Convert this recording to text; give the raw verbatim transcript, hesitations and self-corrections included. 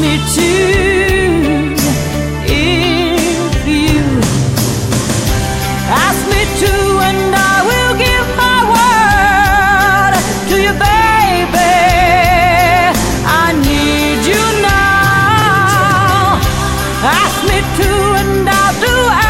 me to, if you ask me to, and I will give my word to you, baby. I need you now. Ask me to, and I'll do